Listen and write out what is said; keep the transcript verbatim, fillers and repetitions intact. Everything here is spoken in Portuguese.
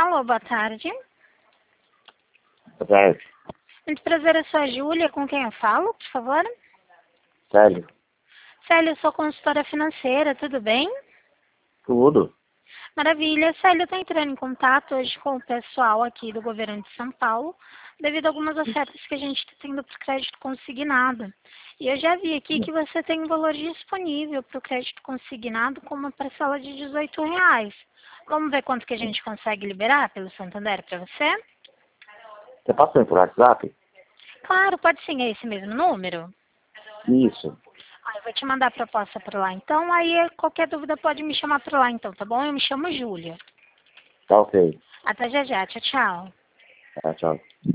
Alô, boa tarde. Boa tarde. Muito prazer, eu sou a Júlia. Com quem eu falo, por favor? Célio. Célia, eu sou consultora financeira, tudo bem? Tudo. Maravilha. Célia, eu estou entrando em contato hoje com o pessoal aqui do governo de São Paulo, devido a algumas ofertas que a gente está tendo para o crédito consignado. E eu já vi aqui que você tem um valor disponível para o crédito consignado com uma parcela de dezoito reais. Vamos ver quanto que a gente consegue liberar pelo Santander para você? Você passou por WhatsApp? Claro, pode sim, é esse mesmo número? Isso. Ah, eu vou te mandar a proposta por lá. Então, aí qualquer dúvida pode me chamar por lá, então, tá bom? Eu me chamo Júlia. Tá ok. Até já já. Tchau, tchau. Tá, tchau.